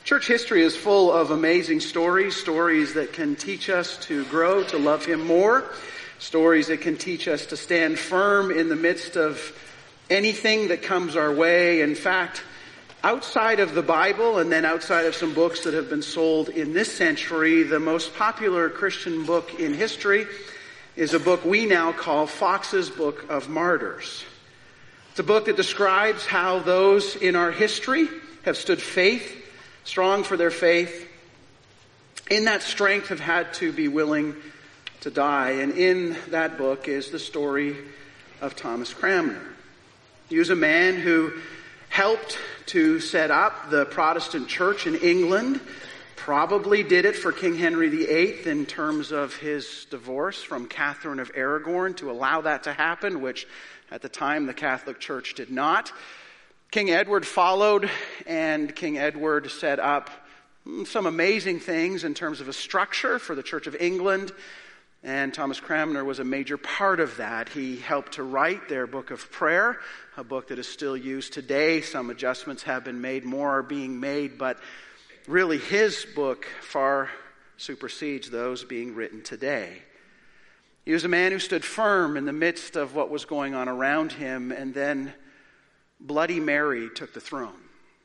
Church history is full of amazing stories that can teach us to grow, to love Him more, stories that can teach us to stand firm in the midst of anything that comes our way. In fact, outside of the Bible and then outside of some books that have been sold in this century, the most popular Christian book in history is a book we now call Fox's Book of Martyrs. It's a book that describes how those in our history have stood strong for their faith, in that strength have had to be willing to die. And in that book is the story of Thomas Cranmer. He was a man who helped to set up the Protestant church in England, probably did it for King Henry VIII in terms of his divorce from Catherine of Aragon to allow that to happen, which at the time the Catholic Church did not. King Edward followed, and King Edward set up some amazing things in terms of a structure for the Church of England, and Thomas Cranmer was a major part of that. He helped to write their Book of Prayer, a book that is still used today. Some adjustments have been made, more are being made, but really his book far supersedes those being written today. He was a man who stood firm in the midst of what was going on around him, and then Bloody Mary took the throne.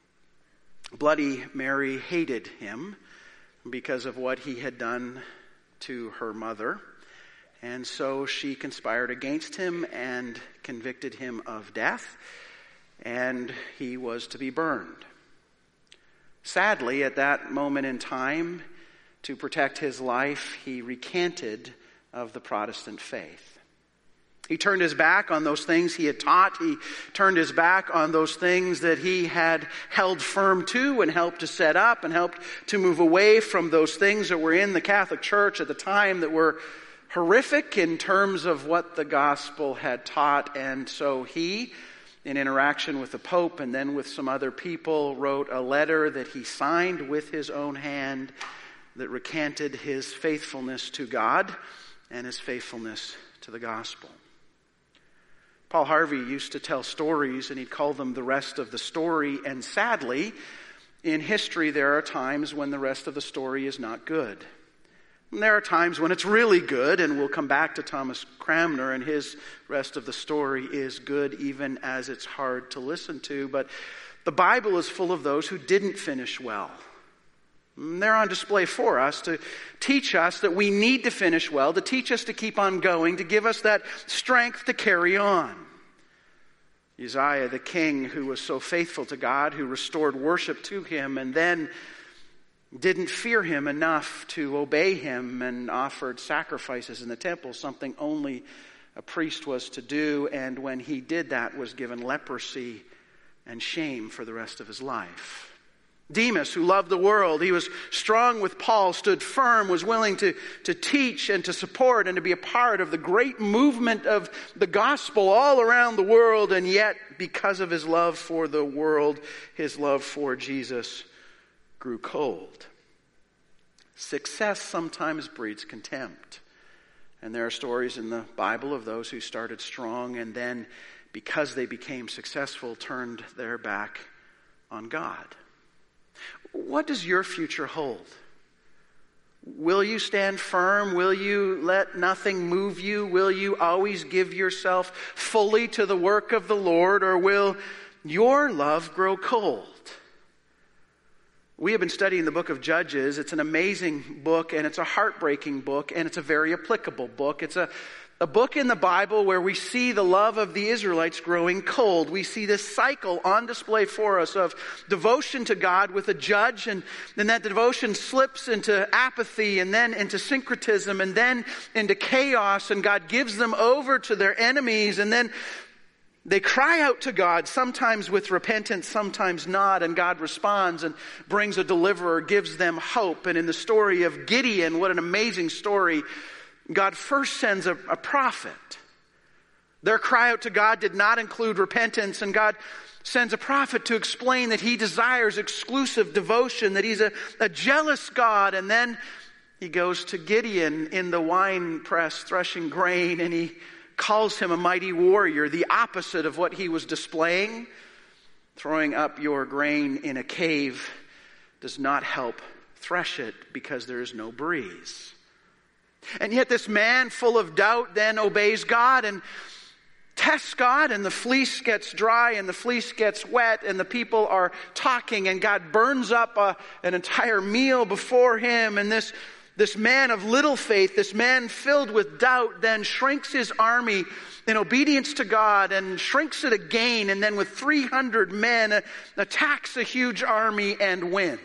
Bloody Mary hated him because of what he had done to her mother. And so she conspired against him and convicted him of death. And he was to be burned. Sadly, at that moment in time, to protect his life, he recanted of the Protestant faith. He turned his back on those things he had taught. He turned his back on those things that he had held firm to and helped to set up and helped to move away from those things that were in the Catholic Church at the time that were horrific in terms of what the gospel had taught. And so he, in interaction with the Pope and then with some other people, wrote a letter that he signed with his own hand that recanted his faithfulness to God and his faithfulness to the gospel. Paul Harvey used to tell stories, and he'd call them the rest of the story. And sadly, in history, there are times when the rest of the story is not good. And there are times when it's really good, and we'll come back to Thomas Cranmer, and his rest of the story is good, even as it's hard to listen to. But the Bible is full of those who didn't finish well. And they're on display for us to teach us that we need to finish well, to teach us to keep on going, to give us that strength to carry on. Uzziah, the king who was so faithful to God, who restored worship to him, and then didn't fear him enough to obey him and offered sacrifices in the temple, something only a priest was to do, and when he did that was given leprosy and shame for the rest of his life. Demas, who loved the world, he was strong with Paul, stood firm, was willing to teach and to support and to be a part of the great movement of the gospel all around the world, and yet, because of his love for the world, his love for Jesus grew cold. Success sometimes breeds contempt. And there are stories in the Bible of those who started strong and then, because they became successful, turned their back on God. What does your future hold? Will you stand firm? Will you let nothing move you? Will you always give yourself fully to the work of the Lord? Or will your love grow cold? We have been studying the book of Judges. It's an amazing book, and it's a heartbreaking book, and it's a very applicable book. It's a book in the Bible where we see the love of the Israelites growing cold. We see this cycle on display for us of devotion to God with a judge, and then that devotion slips into apathy and then into syncretism and then into chaos, and God gives them over to their enemies, and then they cry out to God, sometimes with repentance, sometimes not, and God responds and brings a deliverer, gives them hope. And in the story of Gideon, what an amazing story, God first sends a prophet. Their cry out to God did not include repentance, and God sends a prophet to explain that he desires exclusive devotion, that he's a jealous God. And then he goes to Gideon in the wine press threshing grain, and he calls him a mighty warrior, the opposite of what he was displaying. Throwing up your grain in a cave does not help thresh it because there is no breeze. And yet this man full of doubt then obeys God and tests God, and the fleece gets dry and the fleece gets wet and the people are talking, and God burns up an entire meal before him. And this man of little faith, this man filled with doubt, then shrinks his army in obedience to God and shrinks it again, and then with 300 men attacks a huge army and wins.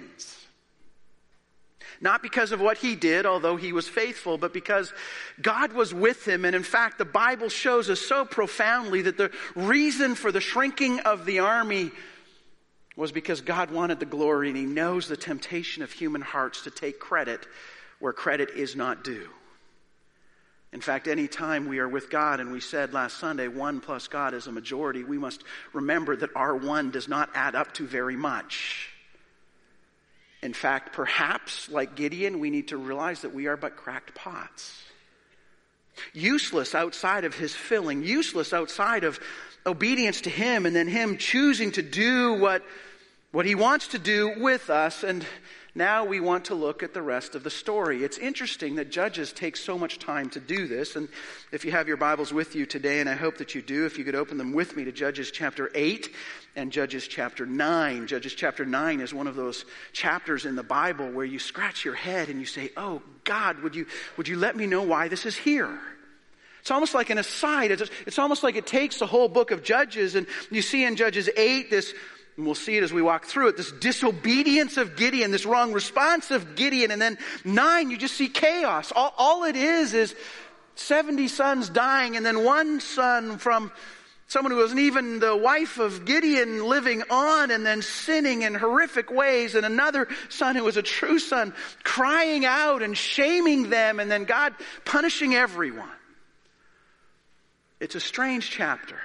Not because of what he did, although he was faithful, but because God was with him. And in fact, the Bible shows us so profoundly that the reason for the shrinking of the army was because God wanted the glory, and he knows the temptation of human hearts to take credit where credit is not due. In fact, any time we are with God, and we said last Sunday, 1 plus God is a majority, we must remember that our 1 does not add up to very much. In fact, perhaps, like Gideon, we need to realize that we are but cracked pots. Useless outside of his filling, useless outside of obedience to him, and then him choosing to do what he wants to do with us. And now we want to look at the rest of the story. It's interesting that Judges take so much time to do this. And if you have your Bibles with you today, and I hope that you do, if you could open them with me to Judges chapter 8 and Judges chapter 9. Judges chapter 9 is one of those chapters in the Bible where you scratch your head and you say, oh God, would you let me know why this is here? It's almost like an aside. It's almost like it takes the whole book of Judges, and you see in Judges 8 this, and we'll see it as we walk through it, this disobedience of Gideon, this wrong response of Gideon. And then 9, you just see chaos. All it is 70 sons dying, and then one son from someone who wasn't even the wife of Gideon living on and then sinning in horrific ways, and another son who was a true son crying out and shaming them, and then God punishing everyone. It's a strange chapter.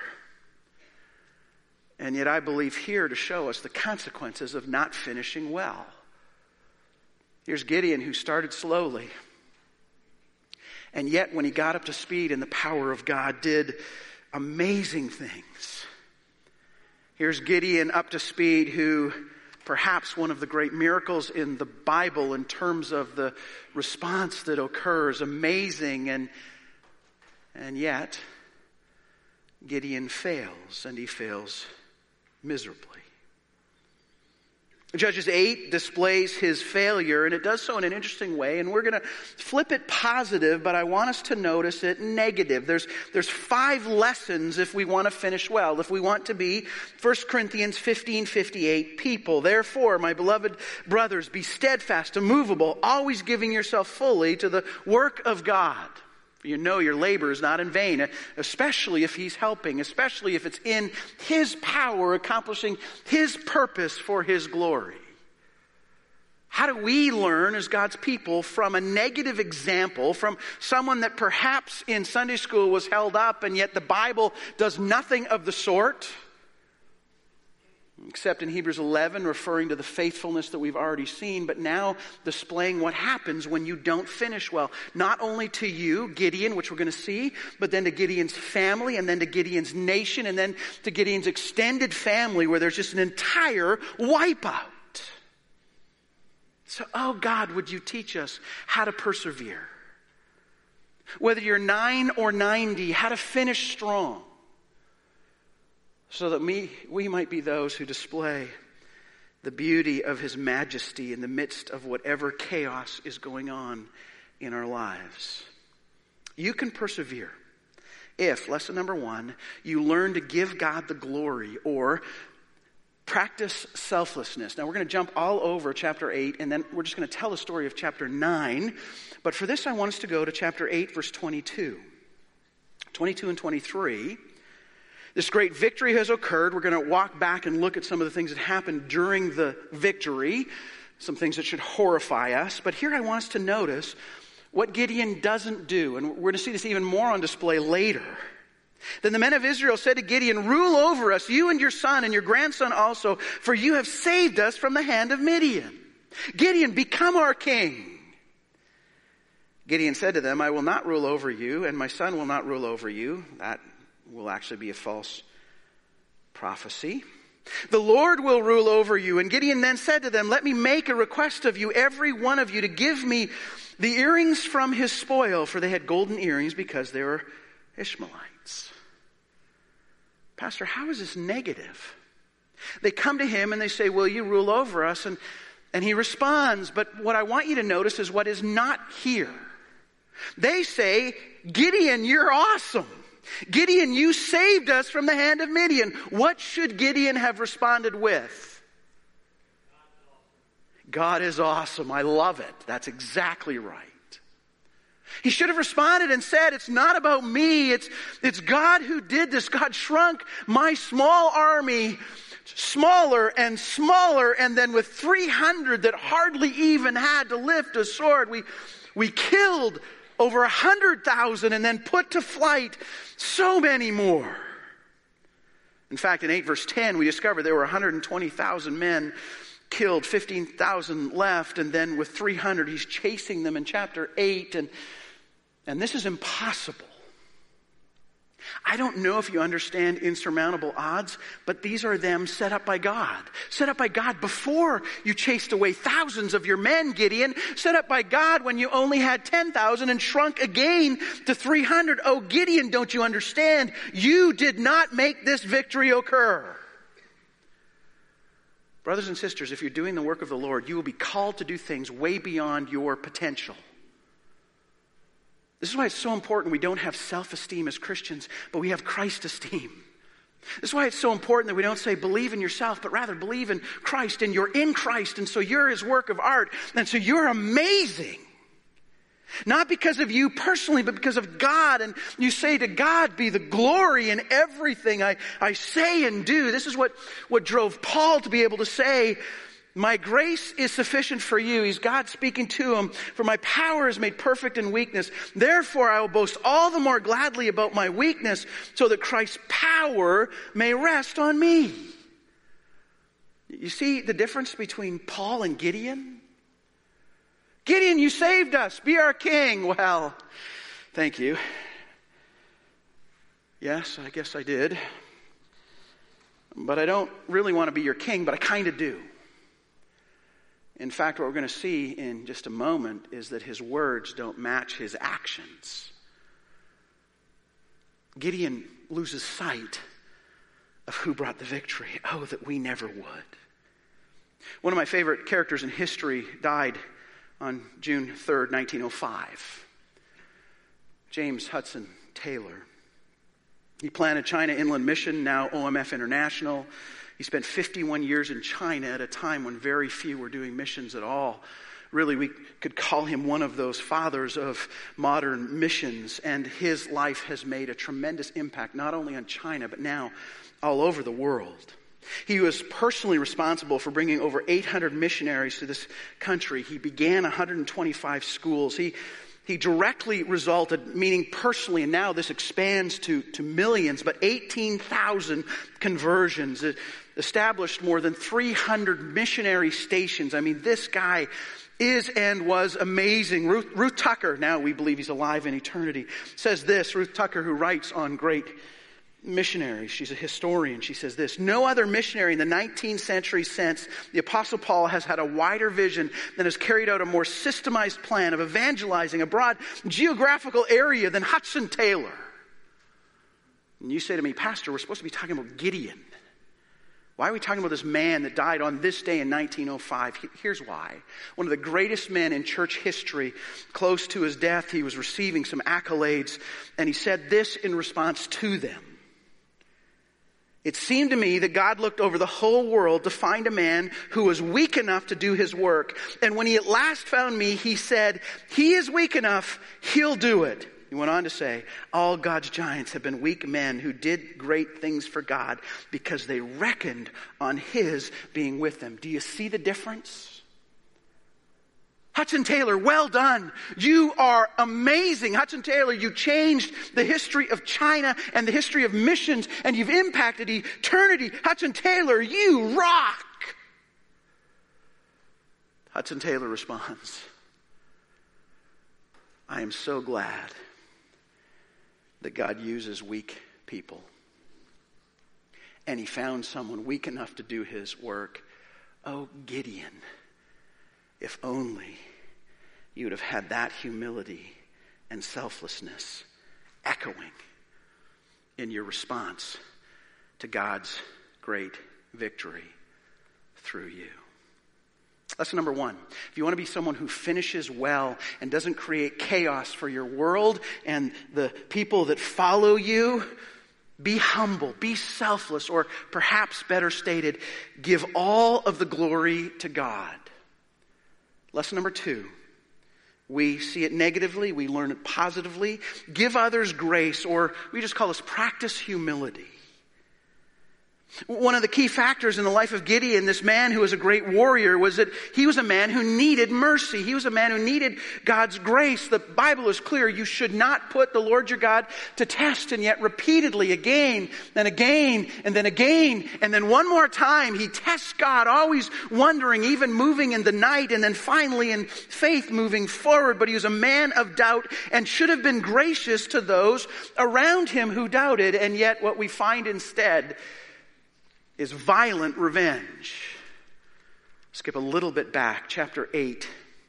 And yet I believe here to show us the consequences of not finishing well. Here's Gideon, who started slowly, and yet when he got up to speed in the power of God, did amazing things. Here's Gideon up to speed, who perhaps one of the great miracles in the Bible in terms of the response that occurs, amazing, and yet Gideon fails, and he fails miserably. Judges 8 displays his failure, and it does so in an interesting way, and we're going to flip it positive, but I want us to notice it negative. There's 5 lessons if we want to finish well, if we want to be 1 Corinthians 15:58 people. Therefore, my beloved brothers, be steadfast, immovable, always giving yourself fully to the work of God. You know your labor is not in vain, especially if he's helping, especially if it's in his power, accomplishing his purpose for his glory. How do we learn as God's people from a negative example, from someone that perhaps in Sunday school was held up, and yet the Bible does nothing of the sort? Except in Hebrews 11, referring to the faithfulness that we've already seen, but now displaying what happens when you don't finish well. Not only to you, Gideon, which we're going to see, but then to Gideon's family, and then to Gideon's nation, and then to Gideon's extended family, where there's just an entire wipeout. So, oh God, would you teach us how to persevere? Whether you're 9 or 90, how to finish strong, so that we might be those who display the beauty of his majesty in the midst of whatever chaos is going on in our lives. You can persevere if, lesson number 1, you learn to give God the glory, or practice selflessness. Now we're going to jump all over chapter 8, and then we're just going to tell the story of chapter 9. But for this, I want us to go to chapter 8, verse 22. 22 and 23. This great victory has occurred. We're going to walk back and look at some of the things that happened during the victory, some things that should horrify us. But here I want us to notice what Gideon doesn't do, and we're going to see this even more on display later. Then the men of Israel said to Gideon, rule over us, you and your son and your grandson also, for you have saved us from the hand of Midian. Gideon, become our king. Gideon said to them, I will not rule over you, and my son will not rule over you. That will actually be a false prophecy. The Lord will rule over you. And Gideon then said to them, let me make a request of you, every one of you, to give me the earrings from his spoil, for they had golden earrings because they were Ishmaelites. Pastor, how is this negative? They come to him and they say, will you rule over us? And he responds, but what I want you to notice is what is not here. They say, Gideon, you're awesome. Gideon, you saved us from the hand of Midian. What should Gideon have responded with? God is awesome. I love it. That's exactly right. He should have responded and said, it's not about me. It's God who did this. God shrunk my small army smaller and smaller, and then with 300 that hardly even had to lift a sword, we killed over 100,000 and then put to flight so many more. In fact, in 8 verse 10, we discover there were 120,000 men killed, 15,000 left, and then with 300, he's chasing them in chapter 8, and this is impossible. I don't know if you understand insurmountable odds, but these are them set up by God. Set up by God before you chased away thousands of your men, Gideon. Set up by God when you only had 10,000 and shrunk again to 300. Oh, Gideon, don't you understand? You did not make this victory occur. Brothers and sisters, if you're doing the work of the Lord, you will be called to do things way beyond your potential. This is why it's so important we don't have self-esteem as Christians, but we have Christ esteem. This is why it's so important that we don't say believe in yourself, but rather believe in Christ, and you're in Christ, and so you're his work of art, and so you're amazing. Not because of you personally, but because of God, and you say to God be the glory in everything I say and do. This is what drove Paul to be able to say, my grace is sufficient for you. He's God speaking to him. For my power is made perfect in weakness. Therefore, I will boast all the more gladly about my weakness, so that Christ's power may rest on me. You see the difference between Paul and Gideon? Gideon, you saved us. Be our king. Well, thank you. Yes, I guess I did. But I don't really want to be your king, but I kind of do. In fact, what we're going to see in just a moment is that his words don't match his actions. Gideon loses sight of who brought the victory. Oh, that we never would. One of my favorite characters in history died on June 3rd, 1905. James Hudson Taylor. He planted China Inland Mission, now OMF International. He spent 51 years in China at a time when very few were doing missions at all. Really, we could call him one of those fathers of modern missions. And his life has made a tremendous impact, not only on China, but now all over the world. He was personally responsible for bringing over 800 missionaries to this country. He began 125 schools. He directly resulted, meaning personally, and now this expands to millions, but 18,000 conversions. It established more than 300 missionary stations. I mean, this guy is and was amazing. Ruth Tucker, now we believe he's alive in eternity, says this. Ruth Tucker, who writes on great missionaries, she's a historian. She says this: no other missionary in the 19th century since the Apostle Paul has had a wider vision and has carried out a more systemized plan of evangelizing a broad geographical area than Hudson Taylor. And you say to me, Pastor, we're supposed to be talking about Gideon. Why are we talking about this man that died on this day in 1905? Here's why. One of the greatest men in church history, close to his death, he was receiving some accolades, and he said this in response to them. It seemed to me that God looked over the whole world to find a man who was weak enough to do his work. And when he at last found me, he said, he is weak enough, he'll do it. He went on to say, all God's giants have been weak men who did great things for God because they reckoned on his being with them. Do you see the difference? Hudson Taylor, well done. You are amazing. Hudson Taylor, you changed the history of China and the history of missions, and you've impacted eternity. Hudson Taylor, you rock. Hudson Taylor responds, I am so glad that God uses weak people. and he found someone weak enough to do his work. Oh, Gideon, if only you would have had that humility and selflessness echoing in your response to God's great victory through you. Lesson number 1. If you want to be someone who finishes well and doesn't create chaos for your world and the people that follow you, be humble, be selfless, or perhaps better stated, give all of the glory to God. Lesson number 2. We see it negatively, we learn it positively. Give others grace, or we just call this practice humility. One of the key factors in the life of Gideon, this man who was a great warrior, was that he was a man who needed mercy. He was a man who needed God's grace. The Bible is clear. You should not put the Lord your God to test. And yet repeatedly, again and again and then again and then one more time, he tests God, always wondering, even moving in the night, and then finally in faith moving forward. But he was a man of doubt and should have been gracious to those around him who doubted. And yet what we find instead is violent revenge. Skip a little bit back, chapter 8.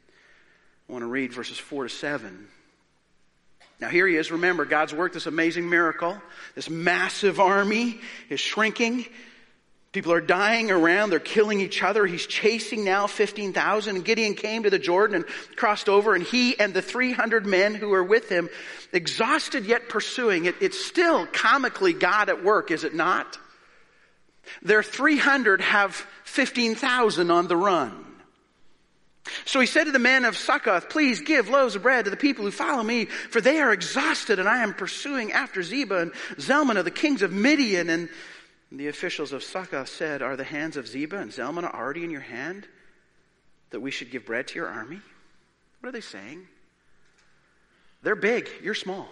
I want to read verses 4 to 7. Now here he is. Remember, God's worked this amazing miracle. This massive army is shrinking. People are dying around. They're killing each other. He's chasing now 15,000. And Gideon came to the Jordan and crossed over. And he and the 300 men who were with him, exhausted yet pursuing. It's still comically God at work, is it not? Their 300 have 15,000 on the run. So he said to the men of Succoth, please give loaves of bread to the people who follow me, for they are exhausted, and I am pursuing after Zebah and Zalmunna, the kings of Midian. And the officials of Succoth said, are the hands of Zebah and Zalmunna already in your hand, that we should give bread to your army? What are they saying? They're big, you're small.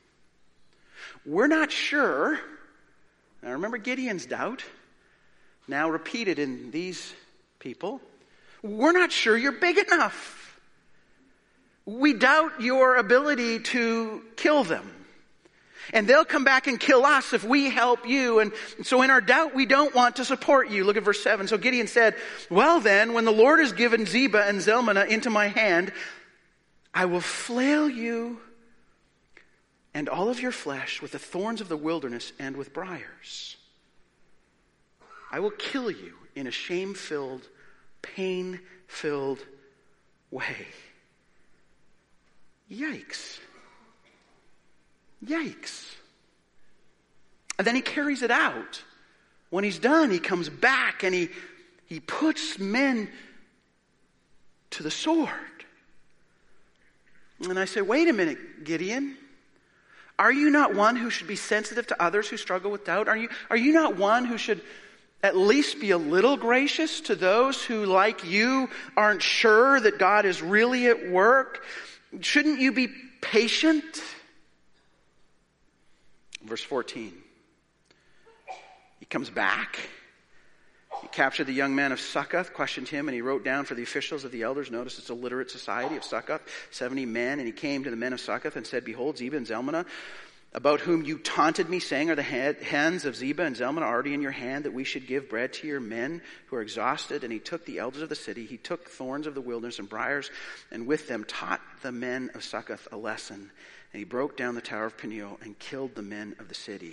We're not sure. Now remember Gideon's doubt, now repeated in these people. We're not sure you're big enough. We doubt your ability to kill them. And they'll come back and kill us if we help you. And so in our doubt, we don't want to support you. Look at verse 7. So Gideon said, well then, when the Lord has given Zebah and Zalmunna into my hand, I will flail you and all of your flesh with the thorns of the wilderness and with briars. I will kill you in a shame-filled, pain-filled way. Yikes. Yikes. And then he carries it out. When he's done, he comes back and he puts men to the sword. And I say, wait a minute, Gideon. Are you not one who should be sensitive to others who struggle with doubt? Are you not one who should at least be a little gracious to those who, like you, aren't sure that God is really at work? Shouldn't you be patient? Verse 14. He comes back. He captured the young man of Succoth, questioned him, and he wrote down for the officials of the elders. Notice it's a literate society of Succoth, 70 men. And he came to the men of Succoth and said, behold, Zebah and Zalmunna, about whom you taunted me, saying, are the hands of Zebah and Zalmunna already in your hand, that we should give bread to your men who are exhausted? And he took the elders of the city, he took thorns of the wilderness and briars, and with them taught the men of Succoth a lesson. And he broke down the tower of Peniel and killed the men of the city.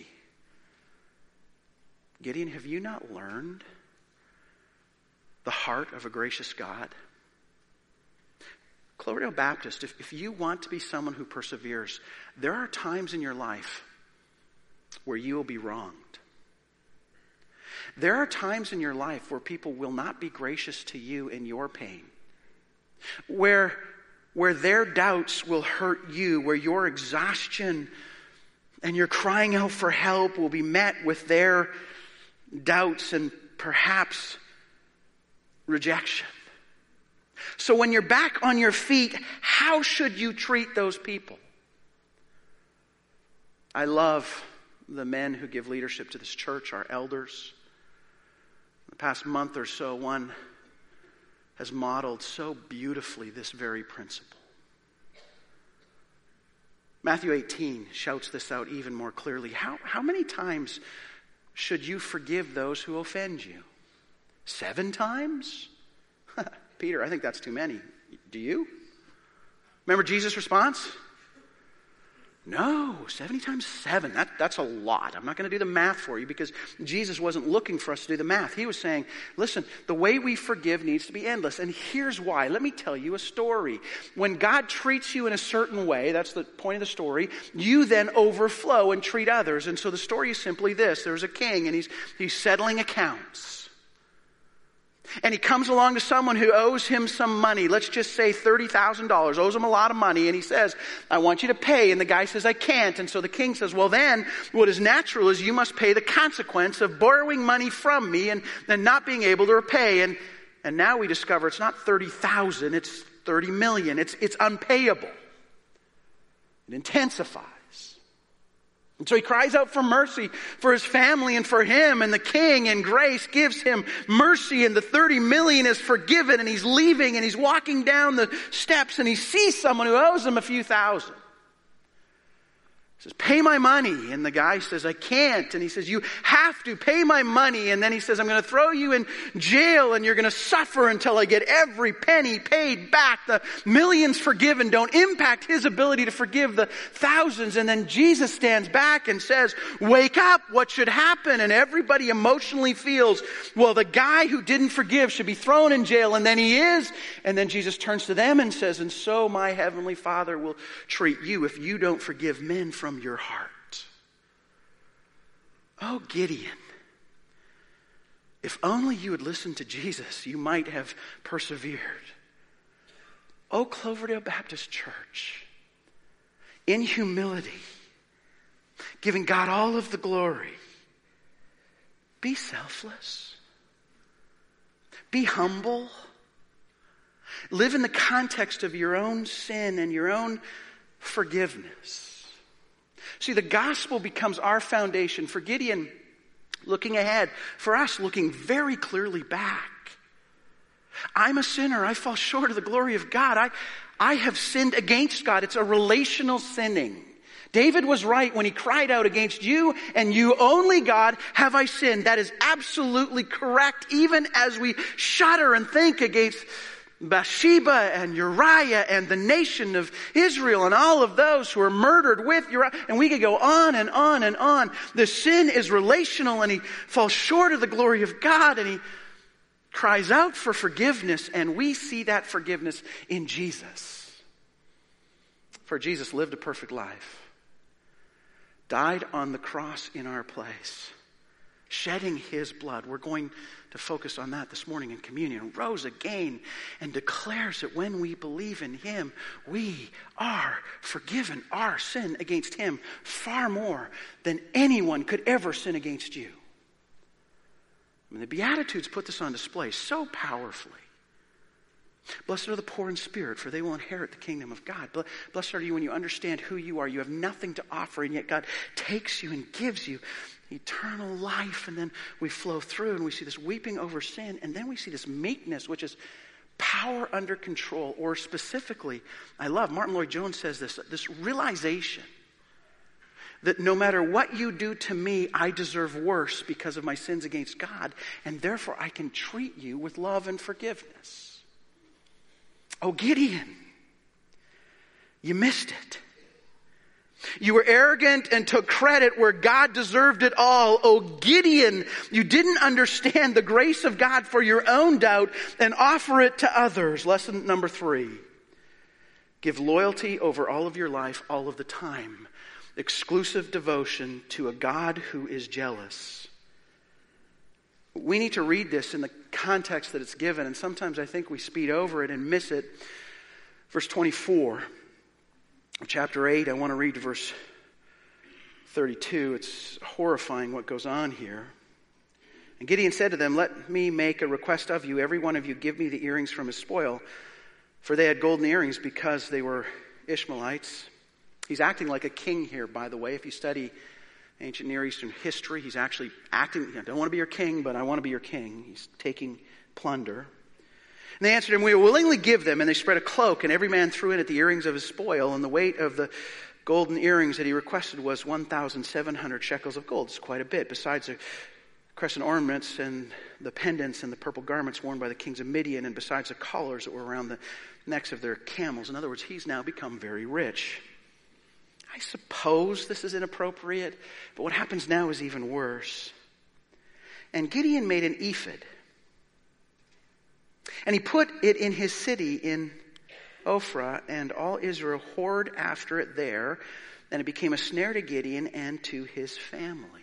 Gideon, have you not learned the heart of a gracious God? Cloverdale Baptist, if you want to be someone who perseveres, there are times in your life where you will be wronged. There are times in your life where people will not be gracious to you in your pain. Where their doubts will hurt you, where your exhaustion and your crying out for help will be met with their doubts and perhaps rejection. So when you're back on your feet, how should you treat those people? I love the men who give leadership to this church, our elders. In the past month or so, one has modeled so beautifully this very principle. Matthew 18 shouts this out even more clearly. How many times should you forgive those who offend you? 7 times? Peter, I think that's too many. Do you? Remember Jesus' response? No, 70 times 7. That's a lot. I'm not going to do the math for you because Jesus wasn't looking for us to do the math. He was saying, listen, the way we forgive needs to be endless. And here's why. Let me tell you a story. When God treats you in a certain way, that's the point of the story, you then overflow and treat others. And so the story is simply this. There's a king and he's settling accounts. And he comes along to someone who owes him some money. Let's just say $30,000. Owes him a lot of money. And he says, I want you to pay. And the guy says, I can't. And so the king says, well then, what is natural is you must pay the consequence of borrowing money from me and not being able to repay. And now we discover it's not 30,000, it's 30 million. It's unpayable. It intensifies. And so he cries out for mercy for his family and for him, and the king in grace gives him mercy, and the 30 million is forgiven, and he's leaving and he's walking down the steps and he sees someone who owes him a few thousand. He says, pay my money. And the guy says, I can't. And he says, you have to pay my money. And then he says, I'm going to throw you in jail and you're going to suffer until I get every penny paid back. The millions forgiven don't impact his ability to forgive the thousands. And then Jesus stands back and says, wake up, what should happen? And everybody emotionally feels, well, the guy who didn't forgive should be thrown in jail. And then he is. And then Jesus turns to them and says, and so my heavenly Father will treat you if you don't forgive men from your heart. Oh, Gideon, if only you had listened to Jesus, you might have persevered. Oh, Cloverdale Baptist Church, in humility, giving God all of the glory, be selfless, be humble, live in the context of your own sin and your own forgiveness. See, the gospel becomes our foundation. For Gideon, looking ahead. For us, looking very clearly back. I'm a sinner. I fall short of the glory of God. I have sinned against God. It's a relational sinning. David was right when he cried out, against you and you only, God, have I sinned. That is absolutely correct, even as we shudder and think against Bathsheba and Uriah and the nation of Israel and all of those who are murdered with Uriah. And we could go on and on and on. The sin is relational and he falls short of the glory of God and he cries out for forgiveness, and we see that forgiveness in Jesus. For Jesus lived a perfect life, died on the cross in our place, shedding his blood. We're going to focus on that this morning in communion. Rose again and declares that when we believe in him, we are forgiven our sin against him far more than anyone could ever sin against you. I mean, the Beatitudes put this on display so powerfully. Blessed are the poor in spirit, for they will inherit the kingdom of God. Blessed are you when you understand who you are. You have nothing to offer, and yet God takes you and gives you eternal life. And then we flow through and we see this weeping over sin, and then we see this meekness, which is power under control. Or specifically, I love, Martin Lloyd-Jones says this realization that no matter what you do to me, I deserve worse because of my sins against God, and therefore I can treat you with love and forgiveness. Oh, Gideon, you missed it. You were arrogant and took credit where God deserved it all. Oh, Gideon, you didn't understand the grace of God for your own doubt and offer it to others. Lesson number 3. Give loyalty over all of your life, all of the time. Exclusive devotion to a God who is jealous. We need to read this in the context that it's given, and sometimes I think we speed over it and miss it. Verse 24 of chapter 8, I want to read to verse 32. It's horrifying what goes on here. And Gideon said to them, let me make a request of you. Every one of you give me the earrings from his spoil. For they had golden earrings because they were Ishmaelites. He's acting like a king here, by the way. If you study ancient Near Eastern history, he's actually acting, I don't want to be your king, but I want to be your king. He's taking plunder. And they answered him, we will willingly give them. And they spread a cloak, and every man threw in it the earrings of his spoil, and the weight of the golden earrings that he requested was 1,700 shekels of gold. It's quite a bit, besides the crescent ornaments and the pendants and the purple garments worn by the kings of Midian, and besides the collars that were around the necks of their camels. In other words, he's now become very rich. I suppose this is inappropriate, but what happens now is even worse. And Gideon made an ephod, and he put it in his city in Ophrah, and all Israel whored after it there, and it became a snare to Gideon and to his family.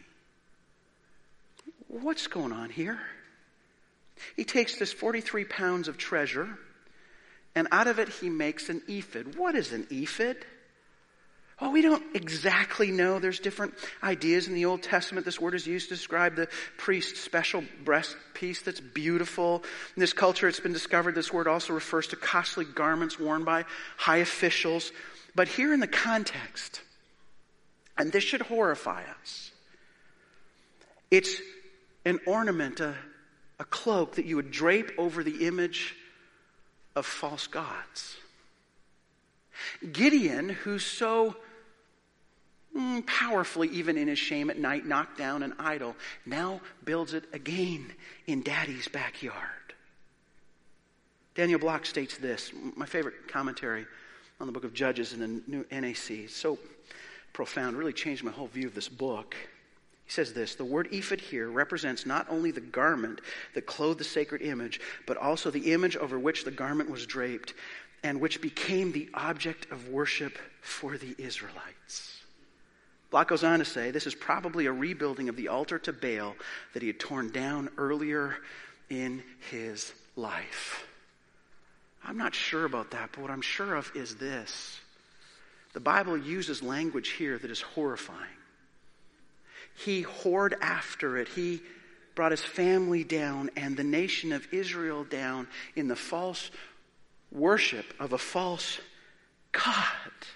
What's going on here? He takes this 43 pounds of treasure, and out of it he makes an ephod. What is an ephod? Well, we don't exactly know. There's different ideas in the Old Testament. This word is used to describe the priest's special breast piece that's beautiful. In this culture, it's been discovered this word also refers to costly garments worn by high officials. But here in the context, and this should horrify us, it's an ornament, a cloak that you would drape over the image of false gods. Gideon, who's so powerfully, even in his shame at night, knocked down an idol, now builds it again in Daddy's backyard. Daniel Block states this, my favorite commentary on the book of Judges in the new NAC. It's so profound, really changed my whole view of this book. He says this: the word ephod here represents not only the garment that clothed the sacred image, but also the image over which the garment was draped, and which became the object of worship for the Israelites. Block goes on to say, this is probably a rebuilding of the altar to Baal that he had torn down earlier in his life. I'm not sure about that, but what I'm sure of is this. The Bible uses language here that is horrifying. He whored after it. He brought his family down and the nation of Israel down in the false worship of a false God.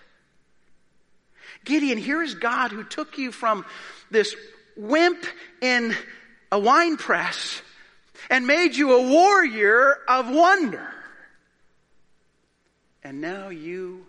Gideon, here is God who took you from this wimp in a wine press and made you a warrior of wonder. And now you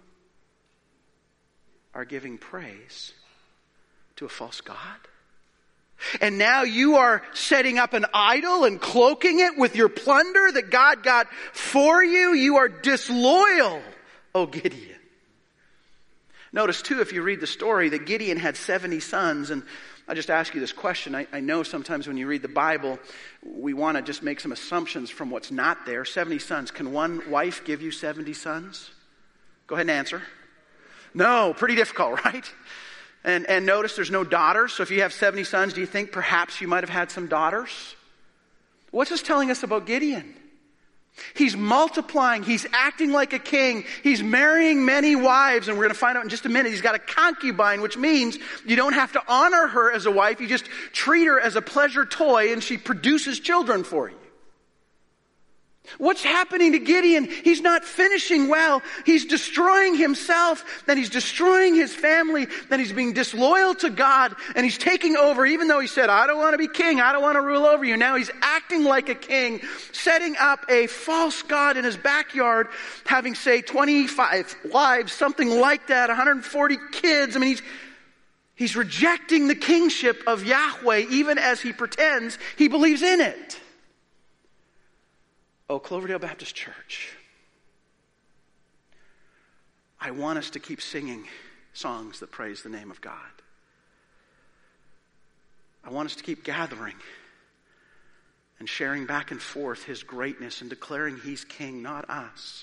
are giving praise to a false God. And now you are setting up an idol and cloaking it with your plunder that God got for you. You are disloyal, O Gideon. Notice too, if you read the story, that Gideon had 70 sons. And I just ask you this question. I know sometimes when you read the Bible, we want to just make some assumptions from what's not there. 70 sons. Can one wife give you 70 sons? Go ahead and answer. No, pretty difficult, right? And notice there's no daughters. So if you have 70 sons, do you think perhaps you might have had some daughters? What's this telling us about Gideon? He's multiplying. He's acting like a king. He's marrying many wives. And we're going to find out in just a minute. He's got a concubine, which means you don't have to honor her as a wife. You just treat her as a pleasure toy and she produces children for you. What's happening to Gideon? He's not finishing well. He's destroying himself, then he's destroying his family, then he's being disloyal to God, and he's taking over, even though he said, I don't want to be king, I don't want to rule over you. Now he's acting like a king, setting up a false god in his backyard, having, say, 25 wives, something like that, 140 kids. I mean, he's rejecting the kingship of Yahweh, even as he pretends he believes in it. Oh, Cloverdale Baptist Church, I want us to keep singing songs that praise the name of God. I want us to keep gathering and sharing back and forth his greatness and declaring he's king, not us.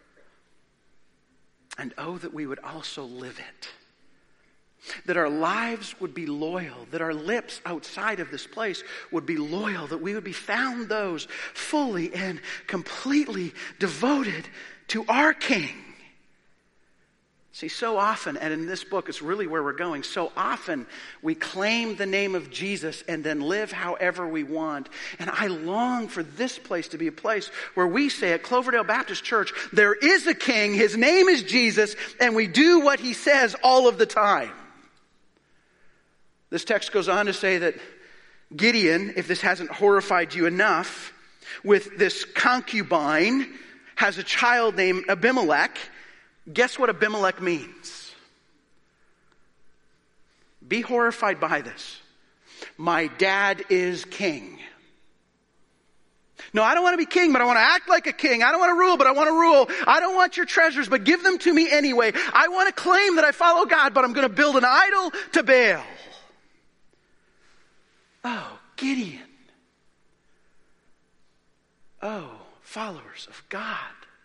And oh, that we would also live it. That our lives would be loyal, that our lips outside of this place would be loyal, that we would be found those fully and completely devoted to our King. See, so often, and in this book, it's really where we're going, so often we claim the name of Jesus and then live however we want. And I long for this place to be a place where we say at Cloverdale Baptist Church, there is a King, his name is Jesus, and we do what he says all of the time. This text goes on to say that Gideon, if this hasn't horrified you enough, with this concubine, has a child named Abimelech. Guess what Abimelech means? Be horrified by this. My dad is king. No, I don't want to be king, but I want to act like a king. I don't want to rule, but I want to rule. I don't want your treasures, but give them to me anyway. I want to claim that I follow God, but I'm going to build an idol to Baal. Oh, Gideon. Oh, followers of God.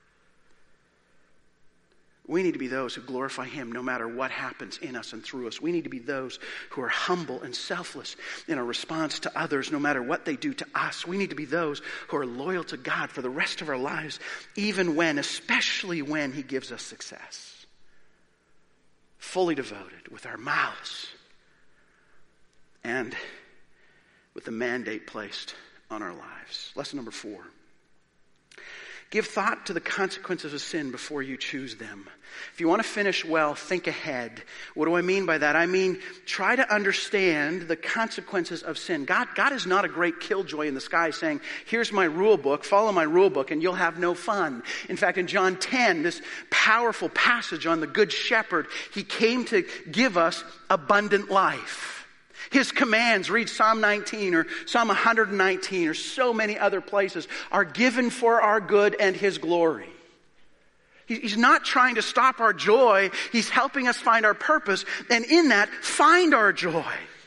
We need to be those who glorify Him no matter what happens in us and through us. We need to be those who are humble and selfless in our response to others no matter what they do to us. We need to be those who are loyal to God for the rest of our lives, even when, especially when He gives us success. Fully devoted with our mouths and with the mandate placed on our lives. Lesson number 4. Give thought to the consequences of sin before you choose them. If you want to finish well, think ahead. What do I mean by that? I mean, try to understand the consequences of sin. God is not a great killjoy in the sky saying, here's my rule book, follow my rule book, and you'll have no fun. In fact, in John 10, this powerful passage on the Good Shepherd, He came to give us abundant life. His commands, read Psalm 19 or Psalm 119 or so many other places, are given for our good and His glory. He's not trying to stop our joy. He's helping us find our purpose, and in that, find our joy.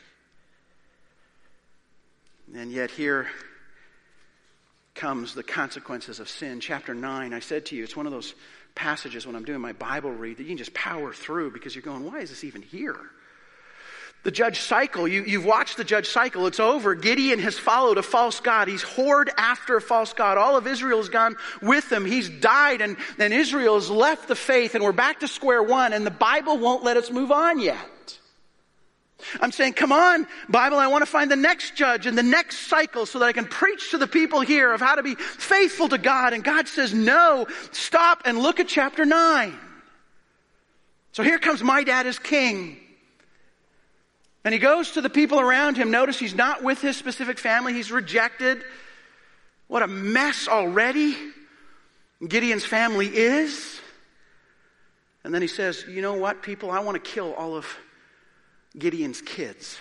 And yet here comes the consequences of sin. Chapter 9, I said to you, it's one of those passages when I'm doing my Bible read that you can just power through because you're going, why is this even here? The judge cycle, you've watched the judge cycle. It's over. Gideon has followed a false god. He's whored after a false god. All of Israel has gone with him. He's died and Israel has left the faith and we're back to square one and the Bible won't let us move on yet. I'm saying, come on, Bible, I want to find the next judge and the next cycle so that I can preach to the people here of how to be faithful to God. And God says, no, stop and look at chapter 9. So here comes my dad as king. And he goes to the people around him. Notice he's not with his specific family. He's rejected. What a mess already Gideon's family is. And then he says, you know what, people? I want to kill all of Gideon's kids.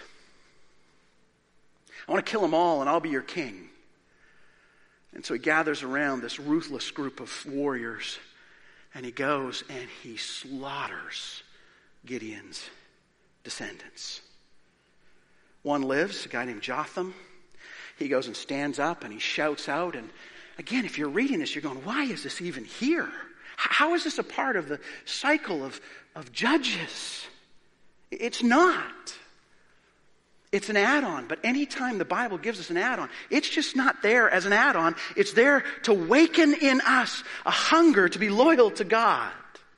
I want to kill them all and I'll be your king. And so he gathers around this ruthless group of warriors. And he goes and he slaughters Gideon's descendants. One lives, a guy named Jotham. He goes and stands up and he shouts out. And again, if you're reading this, you're going, why is this even here? How is this a part of the cycle of Judges? It's not. It's an add-on. But anytime the Bible gives us an add-on, it's just not there as an add-on. It's there to waken in us a hunger to be loyal to God.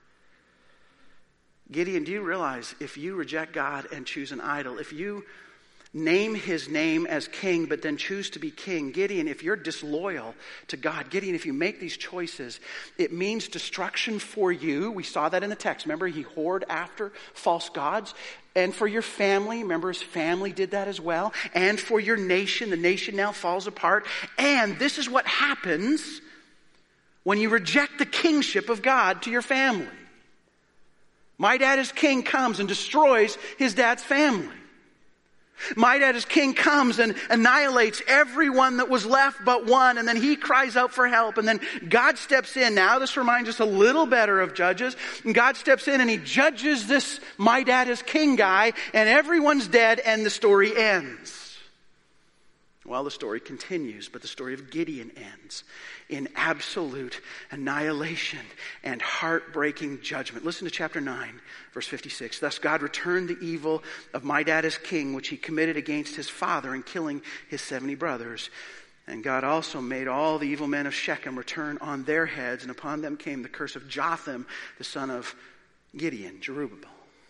Gideon, do you realize if you reject God and choose an idol, if you name His name as king but then choose to be king, Gideon, if you're disloyal to God, Gideon, if you make these choices, it means destruction for you. We saw that in the text. Remember, he whored after false gods. And for your family, remember his family did that as well. And for your nation, the nation now falls apart. And this is what happens when you reject the kingship of God to your family. My dad as king comes and destroys his dad's family. My dad as king comes and annihilates everyone that was left but one, and then he cries out for help, and then God steps in. Now this reminds us a little better of Judges. And God steps in and he judges this my dad as king guy, and everyone's dead and the story ends. Well, the story continues, but the story of Gideon ends in absolute annihilation and heartbreaking judgment. Listen to chapter 9, verse 56. Thus God returned the evil of my dad as king, which he committed against his father in killing his 70 brothers. And God also made all the evil men of Shechem return on their heads, and upon them came the curse of Jotham, the son of Gideon, Jerubbaal.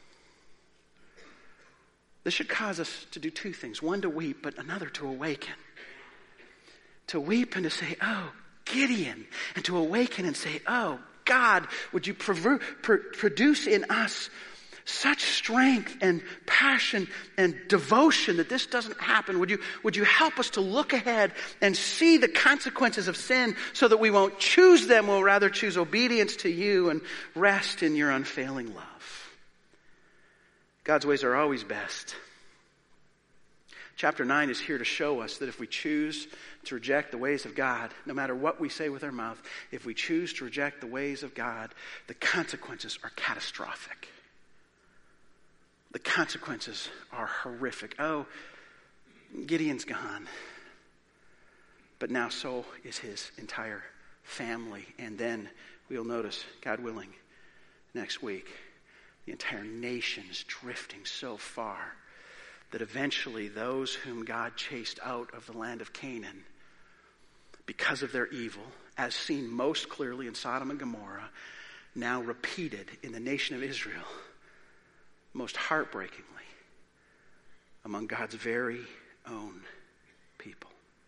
This should cause us to do two things. One, to weep, but another, to awaken. To weep and to say, oh, Gideon. And to awaken and say, oh, God, would you produce in us such strength and passion and devotion that this doesn't happen? Would you help us to look ahead and see the consequences of sin so that we won't choose them, we'll rather choose obedience to you and rest in your unfailing love. God's ways are always best. Chapter 9 is here to show us that if we choose to reject the ways of God, no matter what we say with our mouth, if we choose to reject the ways of God, the consequences are catastrophic. The consequences are horrific. Oh, Gideon's gone. But now so is his entire family. And then we'll notice, God willing, next week, the entire nation is drifting so far that eventually those whom God chased out of the land of Canaan, because of their evil, as seen most clearly in Sodom and Gomorrah, now repeated in the nation of Israel, most heartbreakingly, among God's very own people.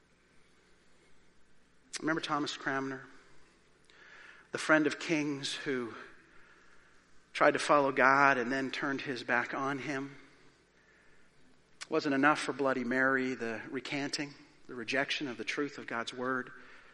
Remember Thomas Cranmer, the friend of kings who tried to follow God and then turned his back on him? It wasn't enough for Bloody Mary, the recanting, the rejection of the truth of God's word.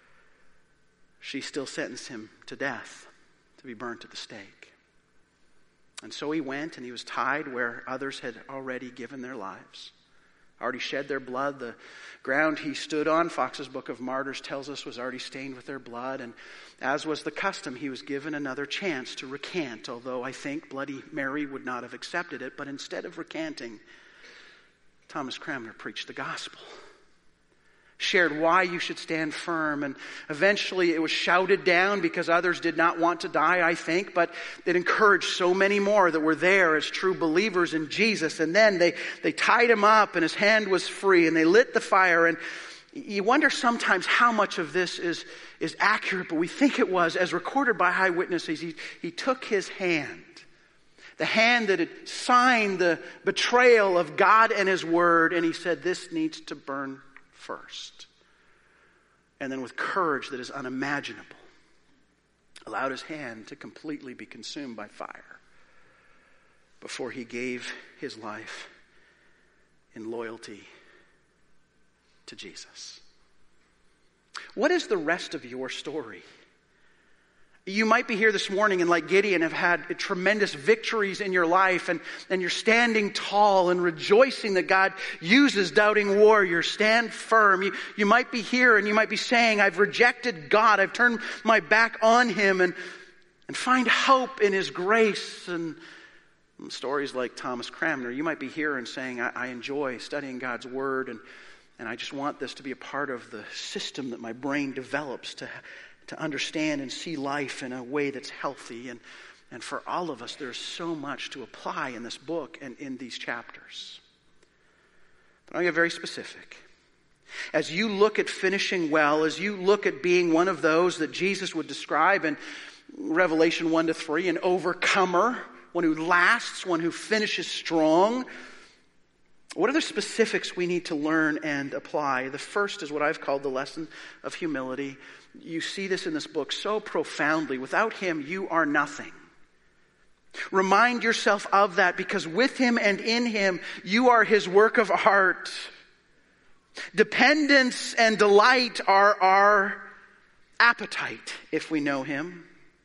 She still sentenced him to death, to be burnt at the stake. And so he went and he was tied where others had already given their lives, already shed their blood. The ground he stood on, Fox's Book of Martyrs tells us, was already stained with their blood. And as was the custom, he was given another chance to recant, although I think Bloody Mary would not have accepted it. But instead of recanting, Thomas Cranmer preached the gospel, shared why you should stand firm, and eventually it was shouted down because others did not want to die, I think, but it encouraged so many more that were there as true believers in Jesus. And then they tied him up and his hand was free and they lit the fire. And you wonder sometimes how much of this is accurate, but we think it was, as recorded by eyewitnesses. He took his hand, the hand that had signed the betrayal of God and his word, and he said, this needs to burn first. And then with courage that is unimaginable, allowed his hand to completely be consumed by fire before he gave his life in loyalty to Jesus. What is the rest of your story? You might be here this morning and like Gideon have had tremendous victories in your life, and you're standing tall and rejoicing that God uses doubting warriors. Stand firm. You might be here and you might be saying, I've rejected God. I've turned my back on him, and find hope in his grace. And stories like Thomas Cranmer, you might be here and saying, I enjoy studying God's word, and I just want this to be a part of the system that my brain develops to understand and see life in a way that's healthy. And for all of us, there's so much to apply in this book and in these chapters. But I'll get very specific. As you look at finishing well, as you look at being one of those that Jesus would describe in Revelation 1-3, an overcomer, one who lasts, one who finishes strong, what are the specifics we need to learn and apply? The first is what I've called the lesson of humility. You see this in this book so profoundly. Without him, you are nothing. Remind yourself of that, because with him and in him, you are his work of art. Dependence and delight are our appetite if we know him.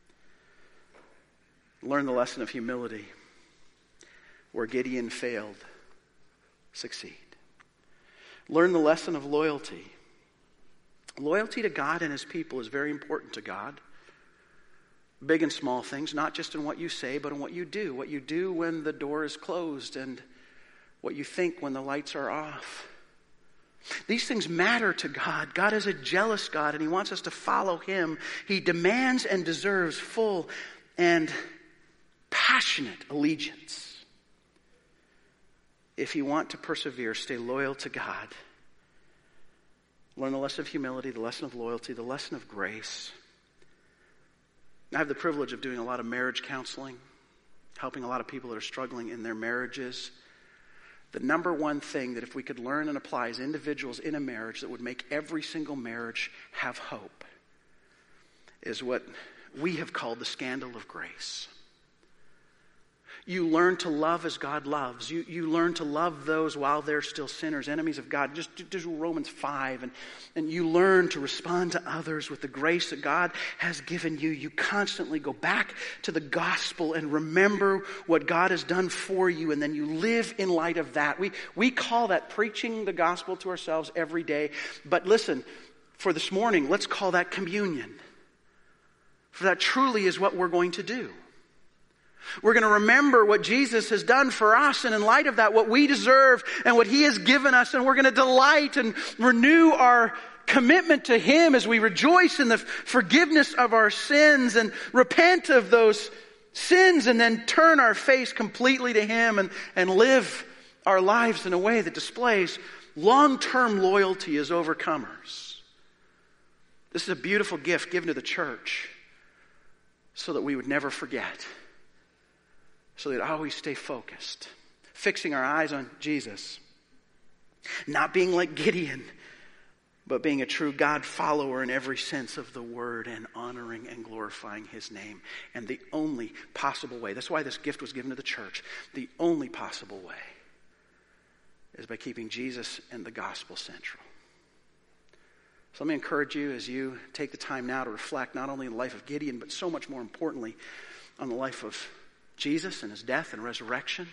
Learn the lesson of humility. Where Gideon failed, succeed. Learn the lesson of loyalty. Loyalty to God and his people is very important to God. Big and small things, not just in what you say, but in what you do. What you do when the door is closed and what you think when the lights are off. These things matter to God. God is a jealous God, and he wants us to follow him. He demands and deserves full and passionate allegiance. If you want to persevere, stay loyal to God. Learn the lesson of humility, the lesson of loyalty, the lesson of grace. I have the privilege of doing a lot of marriage counseling, helping a lot of people that are struggling in their marriages. The number one thing that if we could learn and apply as individuals in a marriage that would make every single marriage have hope is what we have called the scandal of grace. You learn to love as God loves. You learn to love those while they're still sinners, enemies of God. Just Romans 5. And you learn to respond to others with the grace that God has given you. You constantly go back to the gospel and remember what God has done for you, and then you live in light of that. We call that preaching the gospel to ourselves every day. But listen, for this morning, let's call that communion. For that truly is what we're going to do. We're going to remember what Jesus has done for us, and in light of that, what we deserve and what He has given us, and we're going to delight and renew our commitment to Him as we rejoice in the forgiveness of our sins and repent of those sins, and then turn our face completely to Him and live our lives in a way that displays long-term loyalty as overcomers. This is a beautiful gift given to the church so that we would never forget. So that always stay focused, fixing our eyes on Jesus. Not being like Gideon, but being a true God follower in every sense of the word, and honoring and glorifying His name. And the only possible way, that's why this gift was given to the church, the only possible way is by keeping Jesus and the gospel central. So let me encourage you as you take the time now to reflect not only on the life of Gideon, but so much more importantly on the life of Jesus and His death and resurrection.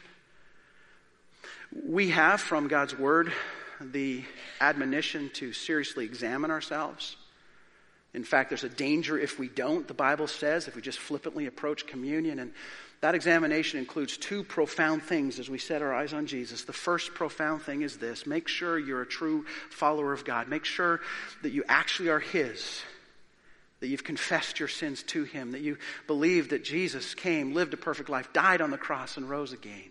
We have from God's Word the admonition to seriously examine ourselves. In fact, there's a danger if we don't, the Bible says, if we just flippantly approach communion. And that examination includes two profound things as we set our eyes on Jesus. The first profound thing is this: make sure you're a true follower of God. Make sure that you actually are His. That you've confessed your sins to Him, that you believe that Jesus came, lived a perfect life, died on the cross, and rose again.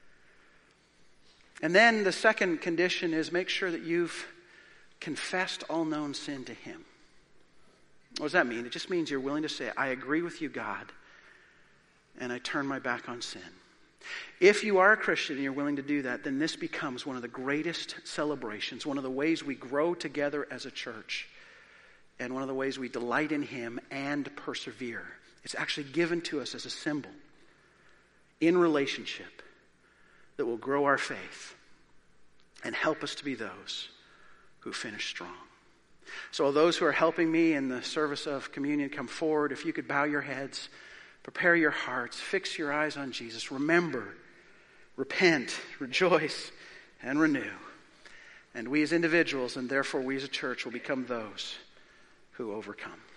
And then the second condition is make sure that you've confessed all known sin to Him. What does that mean? It just means you're willing to say, I agree with you, God, and I turn my back on sin. If you are a Christian and you're willing to do that, then this becomes one of the greatest celebrations, one of the ways we grow together as a church. And one of the ways we delight in Him and persevere. It's actually given to us as a symbol in relationship that will grow our faith and help us to be those who finish strong. So those who are helping me in the service of communion, come forward. If you could bow your heads, prepare your hearts, fix your eyes on Jesus. Remember, repent, rejoice, and renew. And we as individuals, and therefore we as a church, will become those who overcome.